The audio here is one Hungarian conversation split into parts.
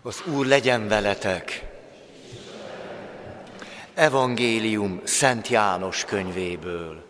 Az Úr legyen veletek! Evangélium Szent János könyvéből.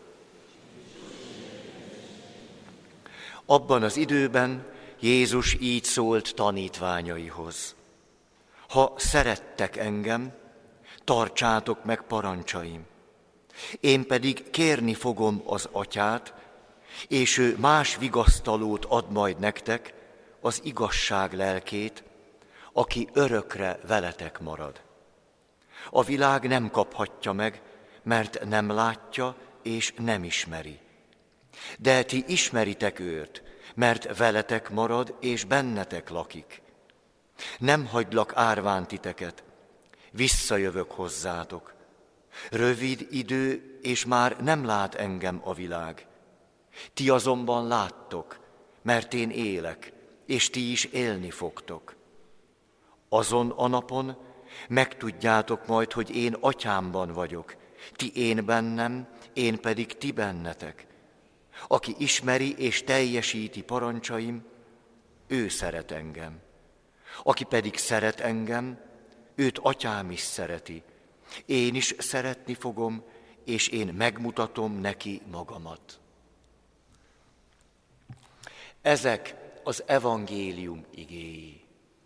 Abban az időben Jézus így szólt tanítványaihoz. Ha szerettek engem, tartsátok meg parancsaim. Én pedig kérni fogom az Atyát, és ő más vigasztalót ad majd nektek, az igazság lelkét, aki örökre veletek marad. A világ nem kaphatja meg, mert nem látja és nem ismeri. De ti ismeritek őt, mert veletek marad és bennetek lakik. Nem hagylak árván titeket, visszajövök hozzátok. Rövid idő, és már nem lát engem a világ. Ti azonban láttok, mert én élek, és ti is élni fogtok. Azon a napon megtudjátok majd, hogy én Atyámban vagyok, ti én bennem, én pedig ti bennetek. Aki ismeri és teljesíti parancsaim, ő szeret engem. Aki pedig szeret engem, őt Atyám is szereti. Én is szeretni fogom, és én megmutatom neki magamat. Ezek az evangélium igéi.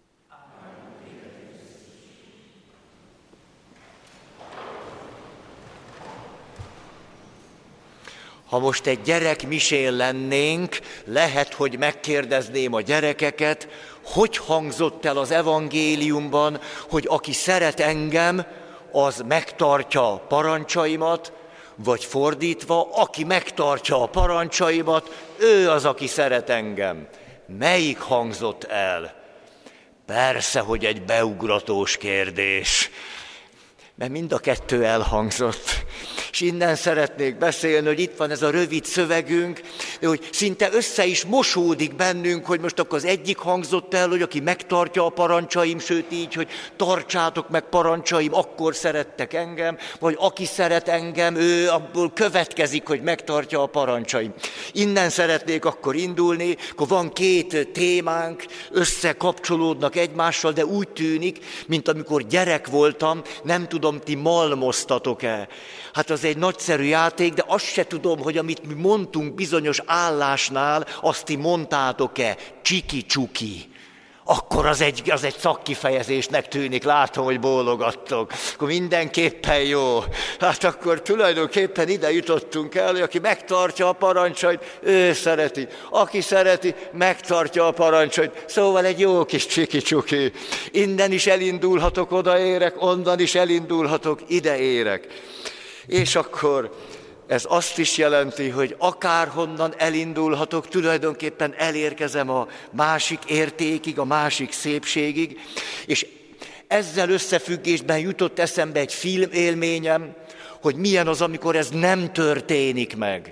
Ha most egy gyerekmisén lennénk, lehet, hogy megkérdezném a gyerekeket, hogy hangzott el az evangéliumban, hogy aki szeret engem, az megtartja a parancsaimat, vagy fordítva, aki megtartja a parancsaimat, ő az, aki szeret engem. Melyik hangzott el? Persze, hogy egy beugratós kérdés, mert mind a kettő elhangzott. És innen szeretnék beszélni, hogy itt van ez a rövid szövegünk, hogy szinte össze is mosódik bennünk, hogy most akkor az egyik hangzott el, hogy aki megtartja a parancsaim, sőt így, hogy tartsátok meg parancsaim, akkor szerettek engem, vagy aki szeret engem, ő abból következik, hogy megtartja a parancsaim. Innen szeretnék akkor indulni, akkor van két témánk, összekapcsolódnak egymással, de úgy tűnik, mint amikor gyerek voltam, nem tudom, ti malmoztatok-e. Hát az egy nagyszerű játék, de azt se tudom, hogy amit mi mondtunk bizonyos állásnál, azt ti mondtátok-e, csiki-csuki. Akkor az egy szakkifejezésnek tűnik, látom, hogy bólogattok. Akkor mindenképpen jó. Hát akkor tulajdonképpen ide jutottunk el, hogy aki megtartja a parancsait, ő szereti. Aki szereti, megtartja a parancsait. Szóval egy jó kis csiki-csuki. Innen is elindulhatok, odaérek, onnan is elindulhatok, ide érek. És akkor ez azt is jelenti, hogy akárhonnan elindulhatok, tulajdonképpen elérkezem a másik értékig, a másik szépségig, és ezzel összefüggésben jutott eszembe egy filmélményem, hogy milyen az, amikor ez nem történik meg.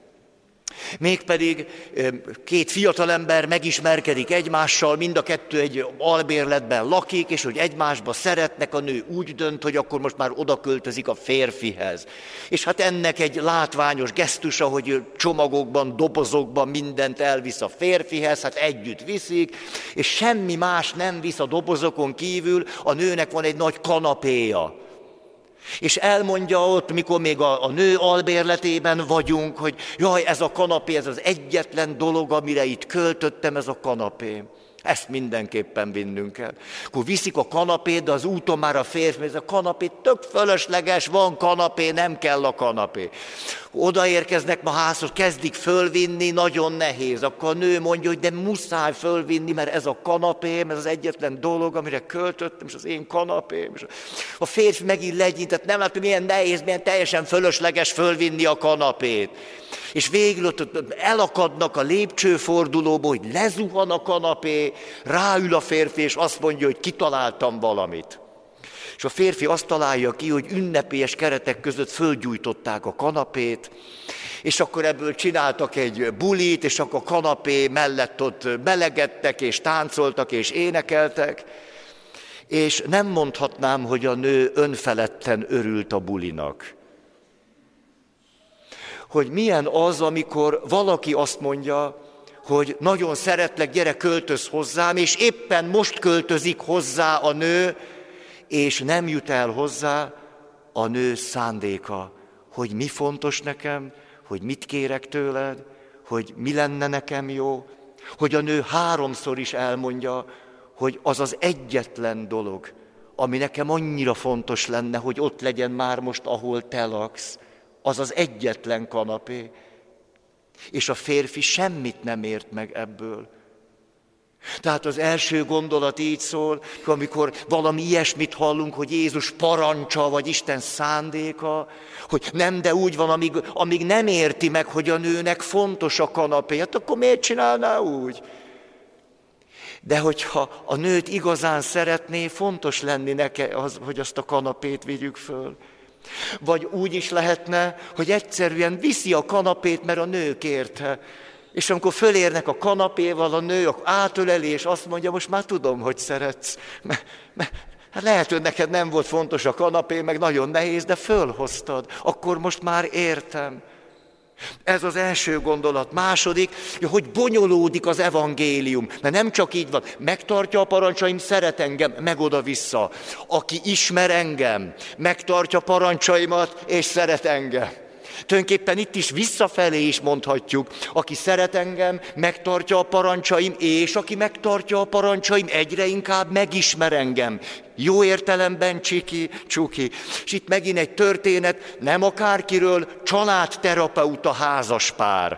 Mégpedig két fiatalember megismerkedik egymással, mind a kettő egy albérletben lakik, és hogy egymásba szeretnek, a nő úgy dönt, hogy akkor most már oda költözik a férfihez. És hát ennek egy látványos gesztusa, hogy csomagokban, dobozokban mindent elvisz a férfihez, hát együtt viszik, és semmi más nem visz a dobozokon kívül, a nőnek van egy nagy kanapéja. És elmondja ott, mikor még a nő albérletében vagyunk, hogy jaj, ez a kanapé, ez az egyetlen dolog, amire itt költöttem, ez a kanapé. Ezt mindenképpen vinnünk kell. Akkor viszik a kanapét, de az úton már a férfi, ez a kanapé tök fölösleges, van kanapé, nem kell a kanapé. Odaérkeznek ma házhoz, kezdik fölvinni, nagyon nehéz. Akkor a nő mondja, hogy de muszáj fölvinni, mert ez a kanapém, ez az egyetlen dolog, amire költöttem, és az én kanapém. És a férfi megint legyintett, nem látom, milyen nehéz, milyen teljesen fölösleges fölvinni a kanapét. És végül ott elakadnak a lépcsőfordulóba, hogy lezuhan a kanapé, ráül a férfi, és azt mondja, hogy kitaláltam valamit. És a férfi azt találja ki, hogy ünnepélyes keretek között fölgyújtották a kanapét, és akkor ebből csináltak egy bulit, és akkor a kanapé mellett ott melegedtek, és táncoltak, és énekeltek, és nem mondhatnám, hogy a nő önfeledten örült a bulinak. Hogy milyen az, amikor valaki azt mondja, hogy nagyon szeretlek, gyere, költöz hozzám, és éppen most költözik hozzá a nő, és nem jut el hozzá a nő szándéka, hogy mi fontos nekem, hogy mit kérek tőled, hogy mi lenne nekem jó, hogy a nő 3-szor is elmondja, hogy az az egyetlen dolog, ami nekem annyira fontos lenne, hogy ott legyen már most, ahol te laksz, az az egyetlen kanapé. És a férfi semmit nem ért meg ebből. Tehát az első gondolat így szól, amikor valami ilyesmit hallunk, hogy Jézus parancsa, vagy Isten szándéka, hogy nem, de úgy van, amíg nem érti meg, hogy a nőnek fontos a kanapé, hát akkor miért csinálná úgy? De hogyha a nőt igazán szeretné, fontos lenni neki, hogy azt a kanapét vigyük föl. Vagy úgy is lehetne, hogy egyszerűen viszi a kanapét, mert a nő kérte. És amikor fölérnek a kanapéval, a nő átöleli, és azt mondja, most már tudom, hogy szeretsz. Hát lehet, hogy neked nem volt fontos a kanapé, meg nagyon nehéz, de fölhoztad. Akkor most már értem. Ez az első gondolat. Második, hogy bonyolódik az evangélium. Mert nem csak így van. Megtartja a parancsaim, szeret engem, meg oda-vissza. Aki ismer engem, megtartja parancsaimat, és szeret engem. Tulajdonképpen itt is visszafelé is mondhatjuk, aki szeret engem, megtartja a parancsaim, és aki megtartja a parancsaim, egyre inkább megismer engem. Jó értelemben csuki. És itt megint egy történet, nem akárkiről, családterapeuta házaspár.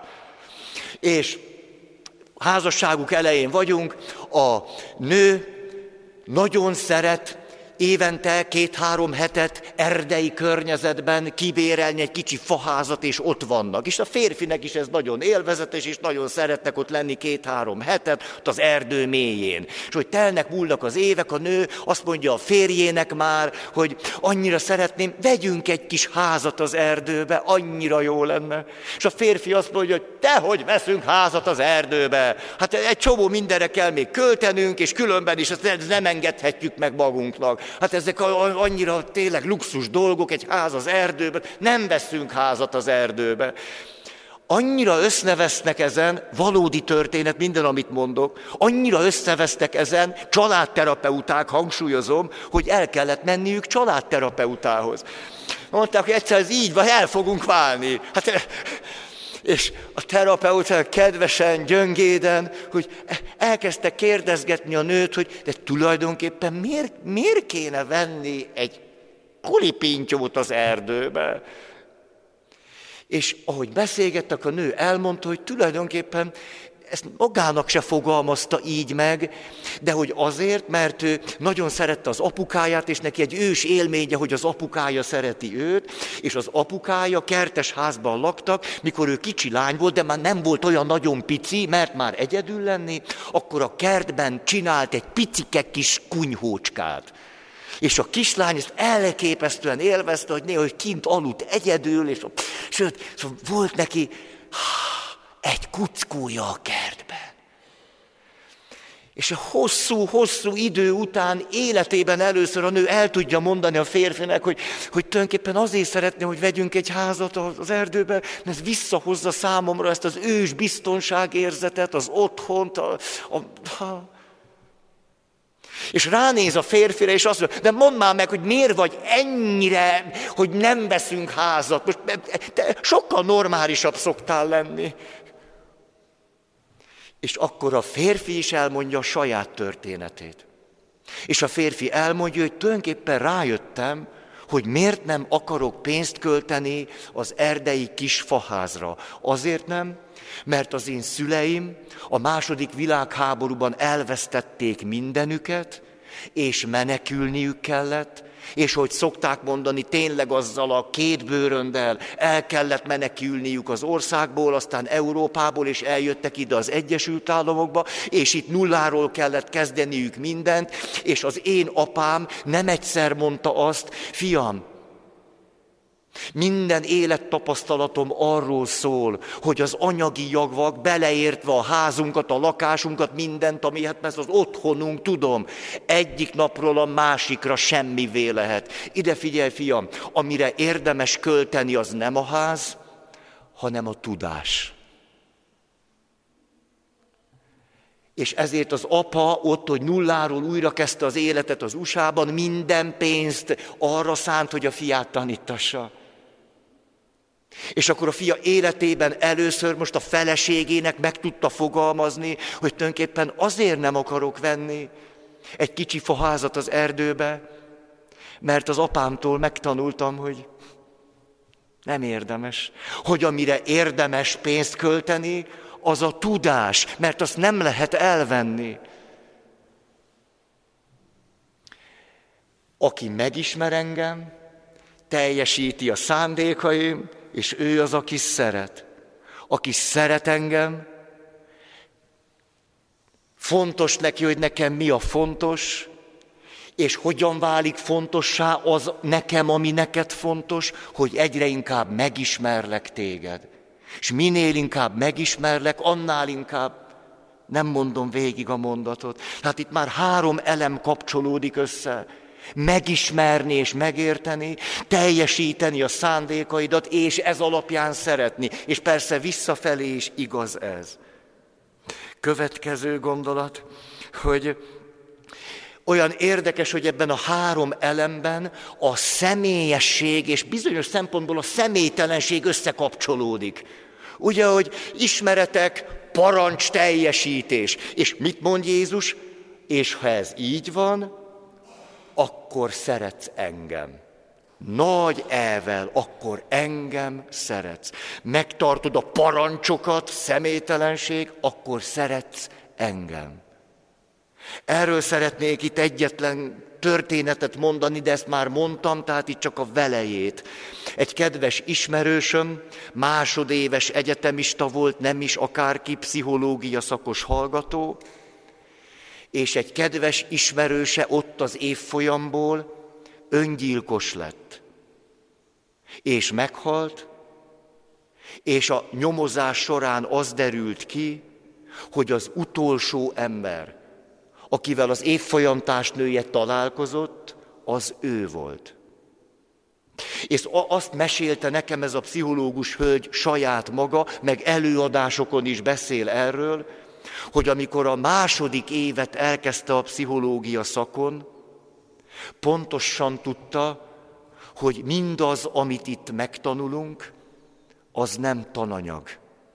És házasságuk elején vagyunk, a nő nagyon szeret évente 2-3 hetet erdei környezetben kibérelni egy kicsi faházat, és ott vannak. És a férfinek is ez nagyon élvezetes, és nagyon szeretnek ott lenni 2-3 hetet, ott az erdő mélyén. És hogy telnek, múlnak az évek, a nő azt mondja a férjének már, hogy annyira szeretném, vegyünk egy kis házat az erdőbe, annyira jó lenne. És a férfi azt mondja, hogy dehogy veszünk házat az erdőbe. Hát egy csomó mindenre kell még költenünk, és különben is ezt nem engedhetjük meg magunknak. Hát ezek annyira tényleg luxus dolgok, egy ház az erdőben, nem veszünk házat az erdőbe. Annyira összevesznek ezen, valódi történet, minden, amit mondok, annyira összevesztek ezen, családterapeuták, hangsúlyozom, hogy el kellett menniük családterapeutához. Mondták, hogy egyszer ez így van, el fogunk válni. Hát, és a terapeuta kedvesen, gyöngéden, hogy elkezdte kérdezgetni a nőt, hogy de tulajdonképpen miért kéne venni egy kulipintyót az erdőbe? És ahogy beszélgettek, a nő elmondta, hogy tulajdonképpen ezt magának se fogalmazta így meg, de hogy azért, mert ő nagyon szerette az apukáját, és neki egy ős élménye, hogy az apukája szereti őt, és az apukája kertes házban laktak, mikor ő kicsi lány volt, de már nem volt olyan nagyon pici, mert már egyedül lenni, akkor a kertben csinált egy picike kis kunyhócskát. És a kislány ezt elképesztően élvezte, hogy néha hogy kint aludt egyedül, és sőt, volt neki egy kuckója a kertben. És a hosszú idő után életében először a nő el tudja mondani a férfinek, hogy tulajdonképpen azért szeretné, hogy vegyünk egy házat az erdőbe, mert ez visszahozza számomra ezt az ős biztonságérzetet, az otthont, És ránéz a férfire, és azt mondja, de mondd már meg, hogy miért vagy ennyire, hogy nem veszünk házat. Most te sokkal normálisabb szoktál lenni. És akkor a férfi is elmondja a saját történetét. És a férfi elmondja, hogy tulajdonképpen rájöttem, hogy miért nem akarok pénzt költeni az erdei kis faházra. Azért nem, mert az én szüleim a II. Világháborúban elvesztették mindenüket, és menekülniük kellett, és hogy szokták mondani, tényleg azzal a 2 bőröndel el kellett menekülniük az országból, aztán Európából, és eljöttek ide az Egyesült Államokba, és itt nulláról kellett kezdeniük mindent, és az én apám nem egyszer mondta azt, fiam, minden élettapasztalatom arról szól, hogy az anyagi javak, beleértve a házunkat, a lakásunkat, mindent, ami hát ez az otthonunk, tudom, egyik napról a másikra semmivé lehet. Ide figyelj, fiam, amire érdemes költeni, az nem a ház, hanem a tudás. És ezért az apa ott, hogy nulláról újra kezdte az életet az USA-ban, minden pénzt arra szánt, hogy a fiát tanítassa. És akkor a fia életében először most a feleségének meg tudta fogalmazni, hogy tulajdonképpen azért nem akarok venni egy kicsi faházat az erdőbe, mert az apámtól megtanultam, hogy nem érdemes. Hogy amire érdemes pénzt költeni, az a tudás, mert azt nem lehet elvenni. Aki megismer engem, teljesíti a szándékaim, és ő az, aki szeret. Aki szeret engem, fontos neki, hogy nekem mi a fontos, és hogyan válik fontossá az nekem, ami neked fontos, hogy egyre inkább megismerlek téged. És minél inkább megismerlek, annál inkább nem mondom végig a mondatot. Tehát itt már 3 elem kapcsolódik össze. Megismerni és megérteni, teljesíteni a szándékaidat, és ez alapján szeretni. És persze visszafelé is igaz ez. Következő gondolat, hogy olyan érdekes, hogy ebben a 3 elemben a személyesség és bizonyos szempontból a személytelenség összekapcsolódik. Ugye, hogy ismeretek, parancs, teljesítés. És mit mond Jézus? És ha ez így van, akkor szeretsz engem. Nagy E-vel, akkor engem szeretsz. Megtartod a parancsokat, személytelenség, akkor szeretsz engem. Erről szeretnék itt egyetlen történetet mondani, de ezt már mondtam, tehát itt csak a velejét. Egy kedves ismerősöm, másodéves egyetemista volt, nem is akárki, pszichológia szakos hallgató, és egy kedves ismerőse ott az évfolyamból öngyilkos lett. És meghalt, és a nyomozás során az derült ki, hogy az utolsó ember, akivel az évfolyamtársnője találkozott, az ő volt. És azt mesélte nekem ez a pszichológus hölgy saját maga, meg előadásokon is beszél erről, hogy amikor a második évet elkezdte a pszichológia szakon, pontosan tudta, hogy mindaz, amit itt megtanulunk, az nem tananyag.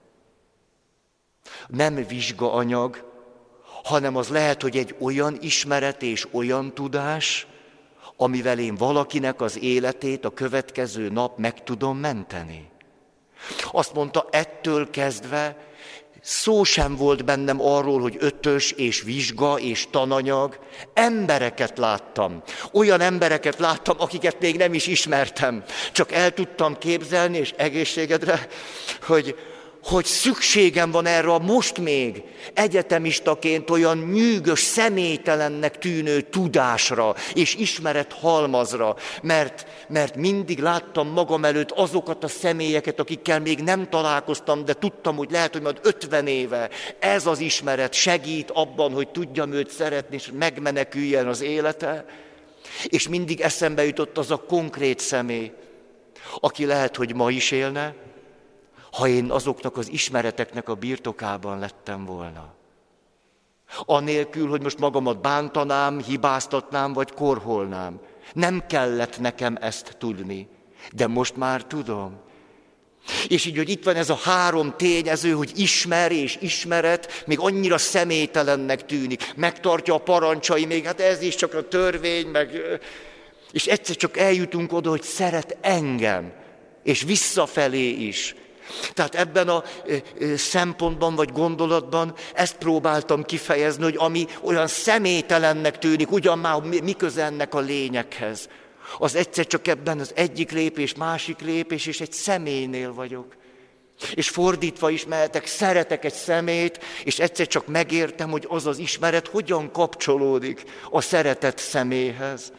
Nem vizsgaanyag, hanem az lehet, hogy egy olyan ismeret és olyan tudás, amivel én valakinek az életét a következő nap meg tudom menteni. Azt mondta, ettől kezdve szó sem volt bennem arról, hogy ötös és vizsga és tananyag. Embereket láttam. Olyan embereket láttam, akiket még nem is ismertem. Csak el tudtam képzelni, és egészségedre, hogy szükségem van erre a most még egyetemistaként olyan nyűgös, személytelennek tűnő tudásra és ismerethalmazra, mert mindig láttam magam előtt azokat a személyeket, akikkel még nem találkoztam, de tudtam, hogy lehet, hogy majd 50 éve ez az ismeret segít abban, hogy tudjam őt szeretni, és megmeneküljen az élete. És mindig eszembe jutott az a konkrét személy, aki lehet, hogy ma is élne, ha én azoknak az ismereteknek a birtokában lettem volna. Anélkül, hogy most magamat bántanám, hibáztatnám, vagy korholnám. Nem kellett nekem ezt tudni, de most már tudom. És így, hogy itt van ez a 3 tényező, hogy ismer és ismeret, még annyira személytelennek tűnik. Megtartja a parancsai, még hát ez is csak a törvény, meg... És egyszer csak eljutunk oda, hogy szeret engem, és visszafelé is. Tehát ebben a szempontban vagy gondolatban ezt próbáltam kifejezni, hogy ami olyan személytelennek tűnik, ugyan már mi köze ennek a lényeghez. Az egyszer csak ebben az egyik lépés, másik lépés, és egy személynél vagyok. És fordítva is mehetek, szeretek egy személyt, és egyszer csak megértem, hogy az az ismeret hogyan kapcsolódik a szeretett személyhez.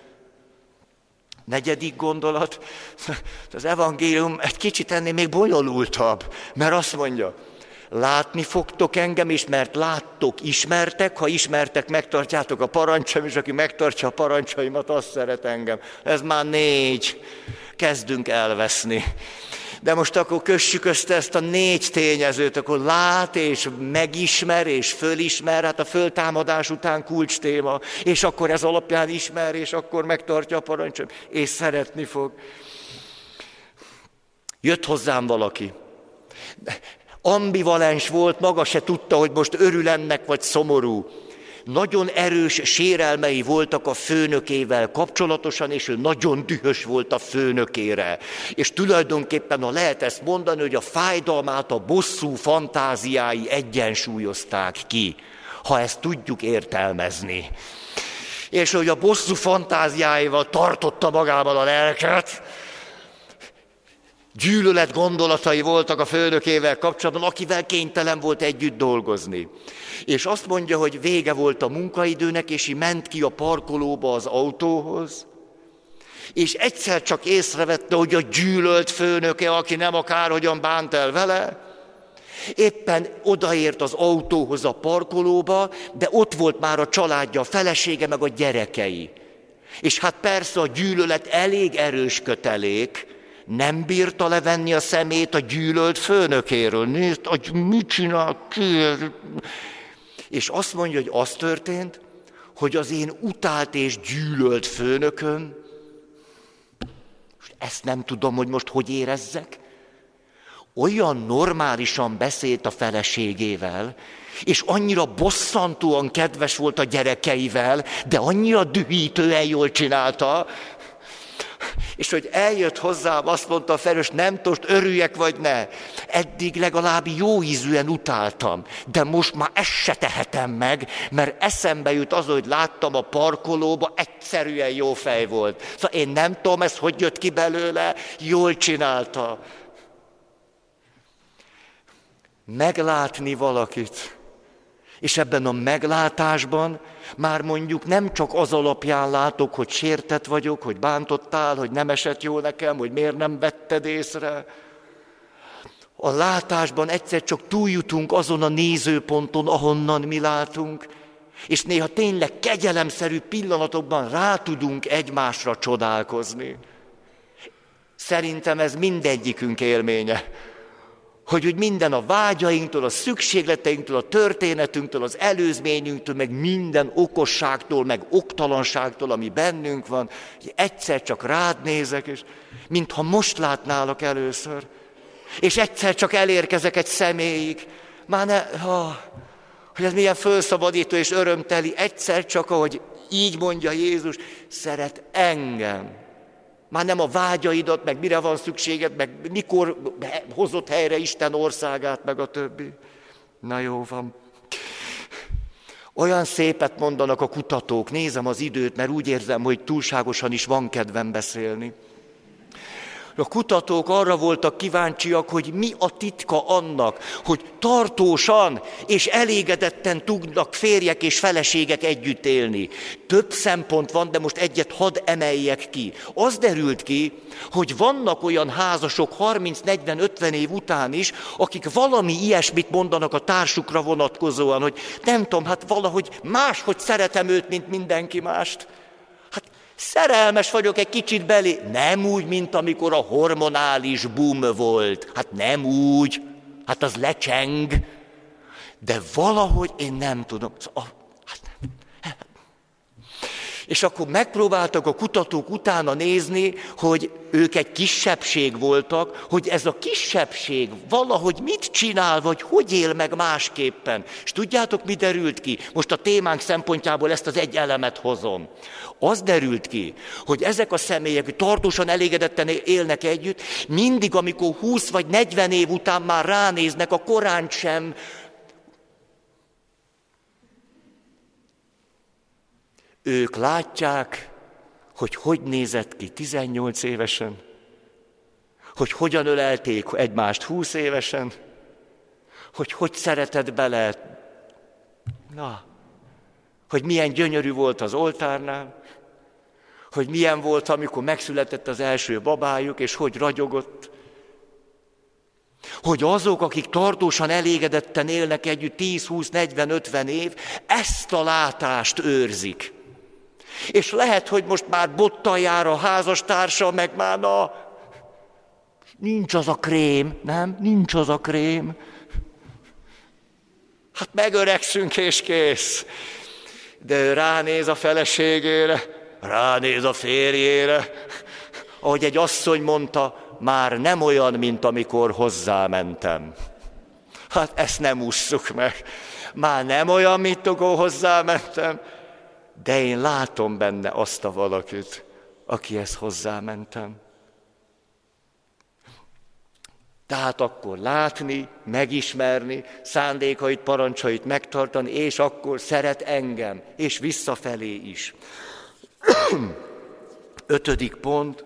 4. gondolat, az evangélium egy kicsit ennél még bonyolultabb, mert azt mondja, látni fogtok engem is, mert láttok, ismertek, ha ismertek, megtartjátok a parancsaim, és aki megtartja a parancsaimat, az szeret engem. Ez már 4. kezdünk elveszni. De most akkor kössük össze ezt a 4 tényezőt, akkor lát és megismer és fölismer, hát a föltámadás után kulcstéma, és akkor ez alapján ismer, és akkor megtartja a parancsot, és szeretni fog. Jött hozzám valaki. Ambivalens volt, maga se tudta, hogy most örül ennek, vagy szomorú. Nagyon erős sérelmei voltak a főnökével kapcsolatosan, és ő nagyon dühös volt a főnökére. És tulajdonképpen, ha lehet ezt mondani, hogy a fájdalmát a bosszú fantáziái egyensúlyozták ki, ha ezt tudjuk értelmezni. És hogy a bosszú fantáziáival tartotta magában a lelket, gyűlölet gondolatai voltak a főnökével kapcsolatban, akivel kénytelen volt együtt dolgozni. És azt mondja, hogy vége volt a munkaidőnek, és így ment ki a parkolóba az autóhoz, és egyszer csak észrevette, hogy a gyűlölt főnöke, aki nem akárhogyan bánt el vele, éppen odaért az autóhoz a parkolóba, de ott volt már a családja, a felesége meg a gyerekei. És hát persze a gyűlölet elég erős kötelék, nem bírta levenni a szemét a gyűlölt főnökéről. Nézd, hogy mit csinál ki? És azt mondja, hogy az történt, hogy az én utált és gyűlölt főnököm, ezt nem tudom, hogy most hogy érezzek, olyan normálisan beszélt a feleségével, és annyira bosszantóan kedves volt a gyerekeivel, de annyira dühítően jól csinálta, és hogy eljött hozzám, azt mondta a felős, nem tudom, örüljek vagy ne. Eddig legalább jó ízűen utáltam, de most már ezt se tehetem meg, mert eszembe jut az, hogy láttam a parkolóba, egyszerűen jó fej volt. Szóval én nem tudom, ez hogy jött ki belőle, jól csinálta. Meglátni valakit, és ebben a meglátásban már mondjuk nem csak az alapján látok, hogy sértett vagyok, hogy bántottál, hogy nem esett jól nekem, hogy miért nem vetted észre. A látásban egyszer csak túljutunk azon a nézőponton, ahonnan mi látunk, és néha tényleg kegyelemszerű pillanatokban rá tudunk egymásra csodálkozni. Szerintem ez mindegyikünk élménye. Hogy minden a vágyainktól, a szükségleteinktől, a történetünktől, az előzményünktől, meg minden okosságtól, meg oktalanságtól, ami bennünk van, hogy egyszer csak rád nézek, és mintha most látnálak először. És egyszer csak elérkezek egy személyig. Már ne, hogy ez milyen fölszabadító és örömteli, egyszer csak, ahogy így mondja Jézus, szeret engem. Már nem a vágyaidat, meg mire van szükséged, meg mikor hozott helyre Isten országát, meg a többi. Na jó van. Olyan szépet mondanak a kutatók, nézem az időt, mert úgy érzem, hogy túlságosan is van kedvem beszélni. A kutatók arra voltak kíváncsiak, hogy mi a titka annak, hogy tartósan és elégedetten tudnak férjek és feleségek együtt élni. Több szempont van, de most egyet hadd emeljek ki. Az derült ki, hogy vannak olyan házasok 30-40-50 év után is, akik valami ilyesmit mondanak a társukra vonatkozóan, hogy nem tudom, hát valahogy máshogy szeretem őt, mint mindenki mást. Szerelmes vagyok egy kicsit belé. Nem úgy, mint amikor a hormonális boom volt. Hát nem úgy. Hát az lecseng. De valahogy én nem tudom. És akkor megpróbáltak a kutatók utána nézni, hogy ők egy kisebbség voltak, hogy ez a kisebbség valahogy mit csinál, vagy hogy él meg másképpen. És tudjátok, mi derült ki? Most a témánk szempontjából ezt az egy elemet hozom. Az derült ki, hogy ezek a személyek tartósan elégedetten élnek együtt, mindig, amikor 20 vagy 40 év után már ránéznek, a korán sem ők látják, hogy hogy nézett ki 18 évesen, hogy hogyan ölelték egymást 20 évesen, hogy szeretett bele, hogy milyen gyönyörű volt az oltárnál, hogy milyen volt, amikor megszületett az első babájuk, és hogy ragyogott. Hogy azok, akik tartósan elégedetten élnek együtt 10, 20, 40, 50 év, ezt a látást őrzik. És lehet, hogy most már bottal jár a házastársa, meg már Nincs az a krém, nem? Nincs az a krém. Hát megöregszünk és kész. De ő ránéz a feleségére, ránéz a férjére. Ahogy egy asszony mondta, már nem olyan, mint amikor hozzámentem. Hát ezt nem ússzuk meg. Már nem olyan, mint amikor hozzámentem, de én látom benne azt a valakit, akihez hozzámentem. Tehát akkor látni, megismerni, szándékait, parancsait megtartani, és akkor szeret engem, és visszafelé is. 5. pont.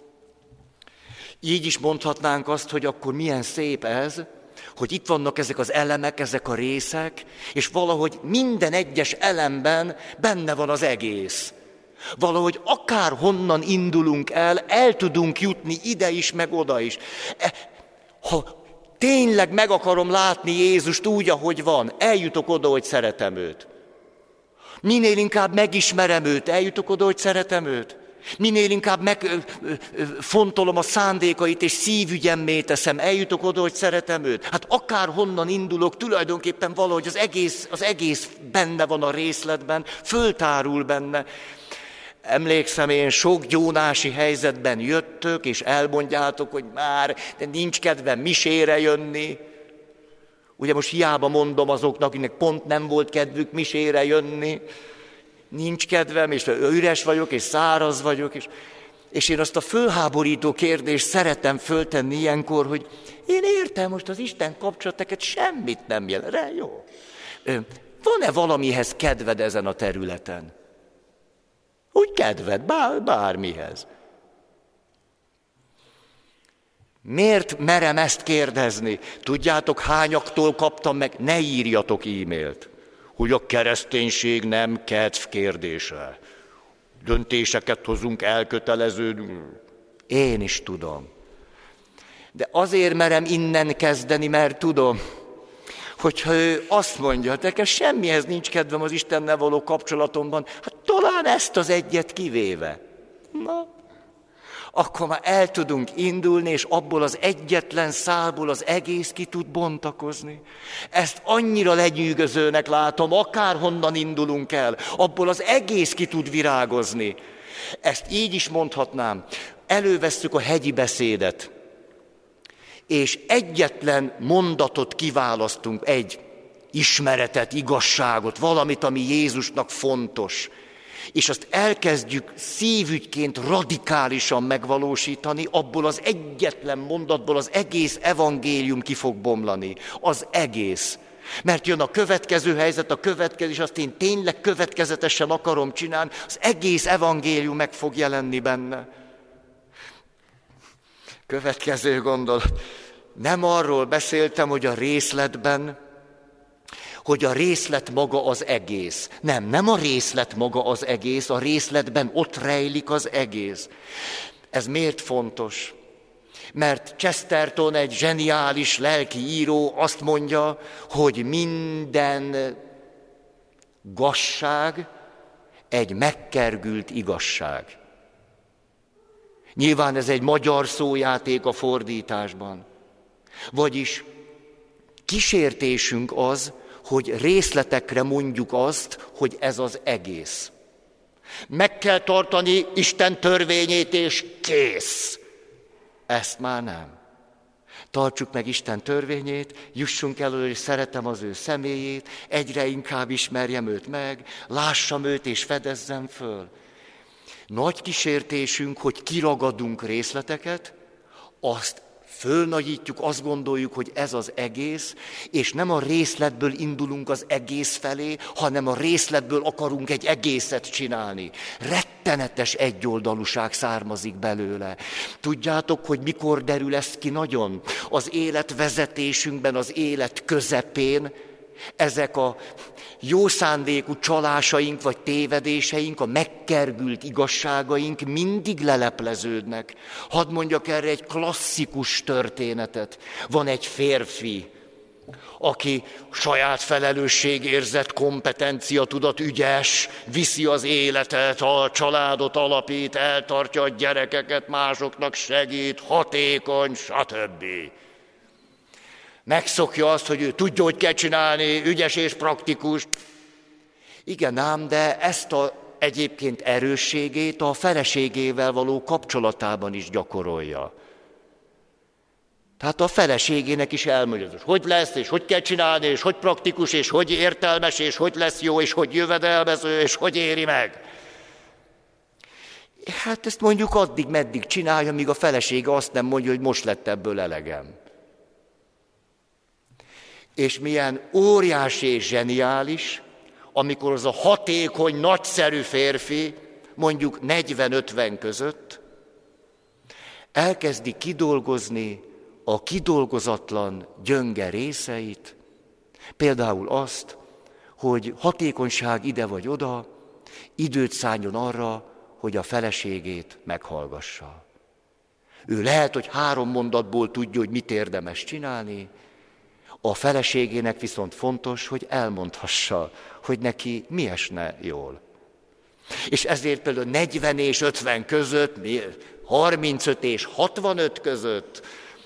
Így is mondhatnánk azt, hogy akkor milyen szép ez, hogy itt vannak ezek az elemek, ezek a részek, és valahogy minden egyes elemben benne van az egész. Valahogy akárhonnan indulunk el tudunk jutni ide is, meg oda is. Ha tényleg meg akarom látni Jézust úgy, ahogy van, eljutok oda, hogy szeretem őt. Minél inkább megismerem őt, eljutok oda, hogy szeretem őt. Minél inkább megfontolom a szándékait, és szívügyemmé teszem, eljutok oda, hogy szeretem őt. Hát akárhonnan indulok, tulajdonképpen valahogy az egész benne van a részletben, föltárul benne. Emlékszem, én sok gyónási helyzetben jöttök, és elmondjátok, hogy már de nincs kedvem misére jönni. Ugye most hiába mondom azoknak, akinek pont nem volt kedvük misére jönni. Nincs kedvem, és üres vagyok, és száraz vagyok, és én azt a fölháborító kérdést szeretem föltenni ilyenkor, hogy én értem most az Isten kapcsolateket, semmit nem jelent. Jó. Van-e valamihez kedved ezen a területen? Úgy kedved, bármihez. Miért merem ezt kérdezni? Tudjátok, hányaktól kaptam meg? Ne írjatok e-mailt, hogy a kereszténység nem kedv kérdése. Döntéseket hozunk, elköteleződünk. Én is tudom. De azért merem innen kezdeni, mert tudom, hogyha ő azt mondja, hogy nekem semmihez nincs kedvem az Istennel való kapcsolatomban, hát talán ezt az egyet kivéve. Na, akkor már el tudunk indulni, és abból az egyetlen szálból az egész ki tud bontakozni. Ezt annyira lenyűgözőnek látom, akárhonnan indulunk el, abból az egész ki tud virágozni. Ezt így is mondhatnám. Elővesszük a hegyi beszédet, és egyetlen mondatot kiválasztunk, egy ismeretet, igazságot, valamit, ami Jézusnak fontos, és azt elkezdjük szívügyként radikálisan megvalósítani, abból az egyetlen mondatból az egész evangélium ki fog bomlani. Az egész. Mert jön a következő helyzet, a következő, és azt én tényleg következetesen akarom csinálni, az egész evangélium meg fog jelenni benne. Következő gondolat. Nem arról beszéltem, hogy a részlet maga az egész. Nem a részlet maga az egész, a részletben ott rejlik az egész. Ez miért fontos? Mert Chesterton, egy zseniális lelki író azt mondja, hogy minden gazság egy megkergült igazság. Nyilván ez egy magyar szójáték a fordításban. Vagyis kísértésünk az, hogy részletekre mondjuk azt, hogy ez az egész. Meg kell tartani Isten törvényét, és kész. Ezt már nem. Tartsuk meg Isten törvényét, jussunk el, hogy szeretem az ő személyét, egyre inkább ismerjem őt meg, lássam őt és fedezzem föl. Nagy kísértésünk, hogy kiragadunk részleteket, azt fölnagyítjuk, azt gondoljuk, hogy ez az egész, és nem a részletből indulunk az egész felé, hanem a részletből akarunk egy egészet csinálni. Rettenetes egyoldalúság származik belőle. Tudjátok, hogy mikor derül ez ki nagyon? Az életvezetésünkben, az élet közepén ezek a jó szándékú csalásaink vagy tévedéseink, a megkergült igazságaink mindig lelepleződnek. Hadd mondjak erre egy klasszikus történetet. Van egy férfi, aki saját felelősségérzet, kompetencia, tudat, ügyes, viszi az életet, a családot alapít, eltartja a gyerekeket, másoknak segít, hatékony, stb. Megszokja azt, hogy ő tudja, hogy kell csinálni, ügyes és praktikus. Igen ám, de ezt a egyébként erősségét a feleségével való kapcsolatában is gyakorolja. Tehát a feleségének is elmondja, hogy lesz, és hogy kell csinálni, és hogy praktikus, és hogy értelmes, és hogy lesz jó, és hogy jövedelmező, és hogy éri meg. Hát ezt mondjuk addig, meddig csinálja, míg a felesége azt nem mondja, hogy most lett ebből elegem. És milyen óriási és zseniális, amikor az a hatékony, nagyszerű férfi, mondjuk 40-50 között, elkezdi kidolgozni a kidolgozatlan gyönge részeit, például azt, hogy hatékonyság ide vagy oda, időt szálljon arra, hogy a feleségét meghallgassa. Ő lehet, hogy 3 mondatból tudja, hogy mit érdemes csinálni, a feleségének viszont fontos, hogy elmondhassa, hogy neki mi esne jól. És ezért például 40 és 50 között, 35 és 65 között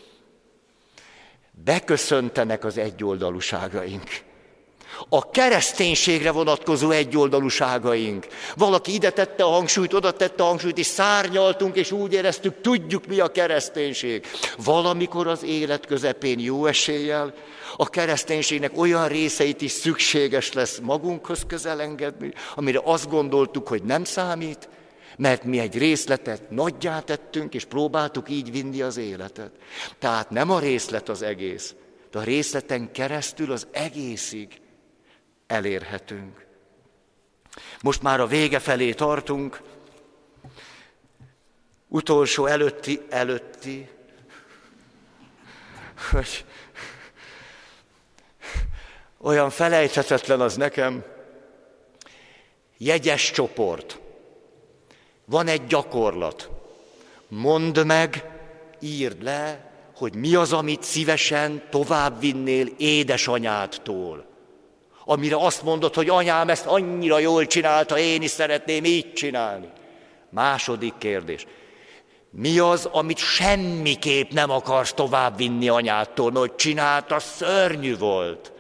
beköszöntenek az egyoldalúságaink. A kereszténységre vonatkozó egyoldalúságaink. Valaki ide tette a hangsúlyt, oda tette a hangsúlyt, és szárnyaltunk, és úgy éreztük, tudjuk, mi a kereszténység. Valamikor az élet közepén jó eséllyel a kereszténységnek olyan részeit is szükséges lesz magunkhoz közel engedni, amire azt gondoltuk, hogy nem számít, mert mi egy részletet nagyjá tettünk, és próbáltuk így vinni az életet. Tehát nem a részlet az egész, de a részleten keresztül az egészig elérhetünk. Most már a vége felé tartunk, utolsó előtti, hogy olyan felejthetetlen az nekem, jegyes csoport. Van egy gyakorlat. Mondd meg, írd le, hogy mi az, amit szívesen továbbvinnél édesanyádtól. Amire azt mondod, hogy anyám ezt annyira jól csinálta, én is szeretném így csinálni. Második kérdés. Mi az, amit semmiképp nem akarsz továbbvinni anyádtól, mert hogy csinálta, szörnyű volt.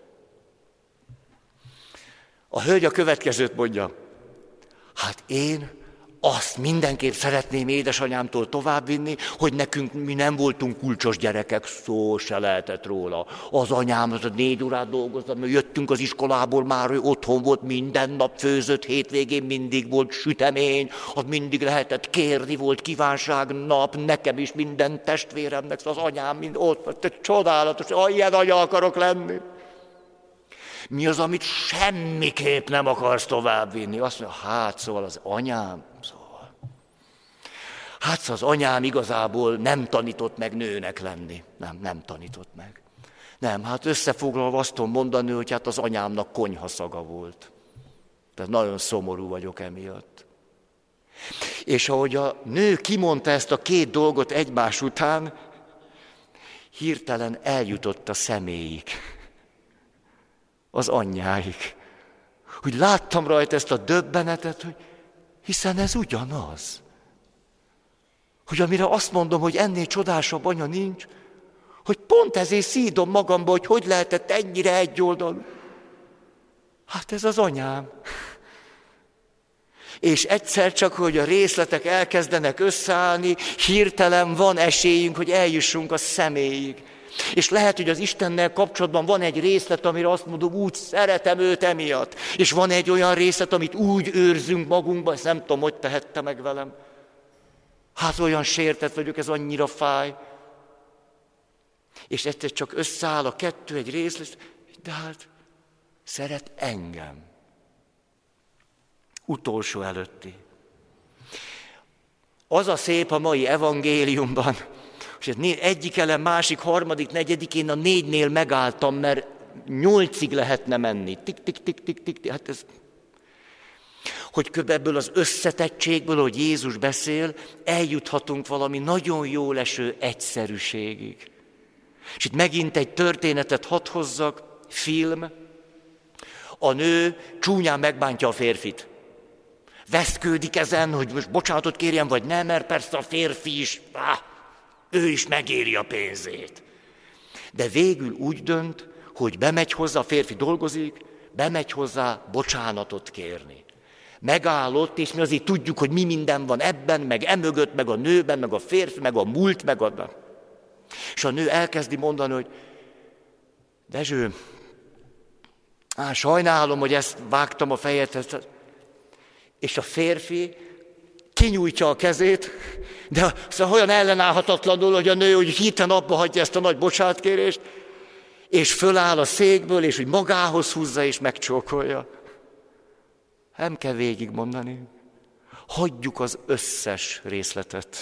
A hölgy a következőt mondja. Hát én azt mindenképp szeretném édesanyámtól továbbvinni, hogy nekünk mi nem voltunk kulcsos gyerekek, szó se lehetett róla. Az anyám az 4 órát dolgozott, mert jöttünk az iskolából, már ő otthon volt, minden nap főzött, hétvégén mindig volt sütemény, az mindig lehetett kérni, volt kívánságnap, nekem is, minden testvéremnek, az anyám mind ott, te csodálatos, ilyen anya akarok lenni. Mi az, amit semmiképp nem akarsz továbbvinni? Azt mondja, hát szóval az anyám, Hát szóval az anyám igazából nem tanított meg nőnek lenni. Nem tanított meg. Nem, hát összefoglalva azt tudom mondani, hogy hát az anyámnak konyhaszaga volt. Tehát nagyon szomorú vagyok emiatt. És ahogy a nő kimondta ezt a 2 dolgot egymás után, hirtelen eljutott a személyig. Az anyjáig. Hogy láttam rajta ezt a döbbenetet, hogy hiszen ez ugyanaz. Hogy amire azt mondom, hogy ennél csodásabb anya nincs, hogy pont ezért szídom magamba, hogy lehetett ennyire egyoldalú. Hát ez az anyám. És egyszer csak, hogy a részletek elkezdenek összeállni, hirtelen van esélyünk, hogy eljussunk a személyig. És lehet, hogy az Istennel kapcsolatban van egy részlet, amire azt mondom, úgy szeretem őt emiatt. És van egy olyan részlet, amit úgy őrzünk magunkban, ezt nem tudom, hogy tehette meg velem. Hát olyan sértett vagyok, ez annyira fáj. És egyszer csak összeáll a 2 egy részlet, de hát szeret engem. Utolsó előtti. Az a szép a mai evangéliumban, és egyik elem, másik, harmadik, negyedik, én a 4-nél megálltam, mert 8-ig lehetne menni. Tik, hát ez... Hogy ebből az összetettségből, hogy Jézus beszél, eljuthatunk valami nagyon jól eső egyszerűségig. És itt megint egy történetet hadd hozzak, film. A nő csúnyán megbántja a férfit. Veszkődik ezen, hogy most bocsánatot kérjen, vagy nem, mert persze a férfi is, ő is megéri a pénzét. De végül úgy dönt, hogy bemegy hozzá, a férfi dolgozik, bemegy hozzá bocsánatot kérni. Megállott, és mi azért tudjuk, hogy mi minden van ebben, meg emögött, meg a nőben, meg a férfi, meg a múlt, meg a... És a nő elkezdi mondani, hogy Dezső, sajnálom, hogy ezt vágtam a fejedhez. És a férfi kinyújtja a kezét, de olyan ellenállhatatlanul, hogy a nő hogy hirtelen abba hagyja ezt a nagy bocsánatkérést, és föláll a székből, és úgy magához húzza, és megcsókolja. Nem kell végigmondani. Hagyjuk az összes részletet.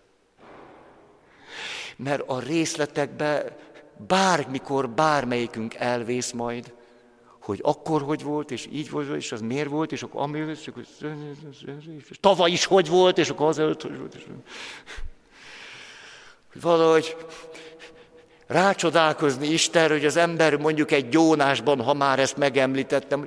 Mert a részletekbe bármikor bármelyikünk elvész majd, hogy akkor hogy volt, és így volt, és az miért volt, és akkor amiért, és tavaly is hogy volt, és akkor azelőtt hogy volt. És... Valahogy rácsodálkozni Istenre, hogy az ember mondjuk egy gyónásban, ha már ezt megemlítettem,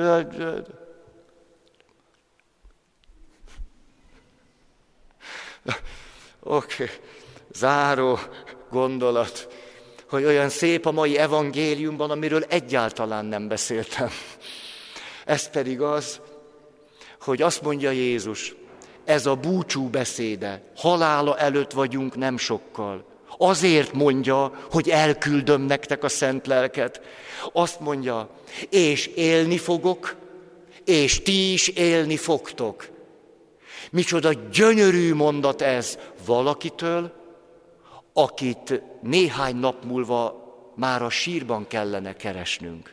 Oké, záró gondolat, hogy olyan szép a mai evangéliumban, amiről egyáltalán nem beszéltem. Ez pedig az, hogy azt mondja Jézus, ez a búcsú beszéde, halála előtt vagyunk nem sokkal. Azért mondja, hogy elküldöm nektek a szent lelket. Azt mondja, és élni fogok, és ti is élni fogtok. Micsoda gyönyörű mondat ez valakitől, akit néhány nap múlva már a sírban kellene keresnünk.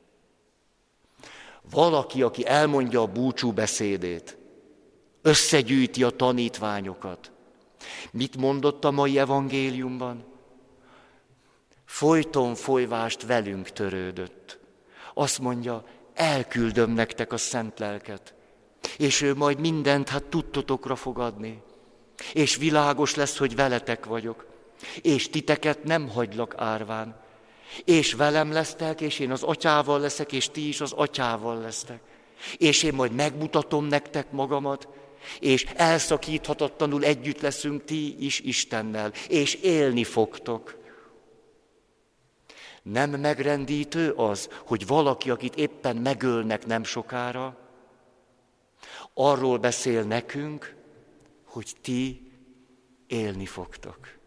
Valaki, aki elmondja a búcsú beszédét, összegyűjti a tanítványokat. Mit mondott a mai evangéliumban? Folyton folyvást velünk törődött. Azt mondja, elküldöm nektek a szent lelket, és ő majd mindent tudtotokra fog adni. És világos lesz, hogy veletek vagyok. És titeket nem hagylak árván. És velem lesztek, és én az atyával leszek, és ti is az atyával lesztek. És én majd megmutatom nektek magamat, és elszakíthatatlanul együtt leszünk ti is Istennel, és élni fogtok. Nem megrendítő az, hogy valaki, akit éppen megölnek nem sokára, arról beszél nekünk, hogy ti élni fogtok.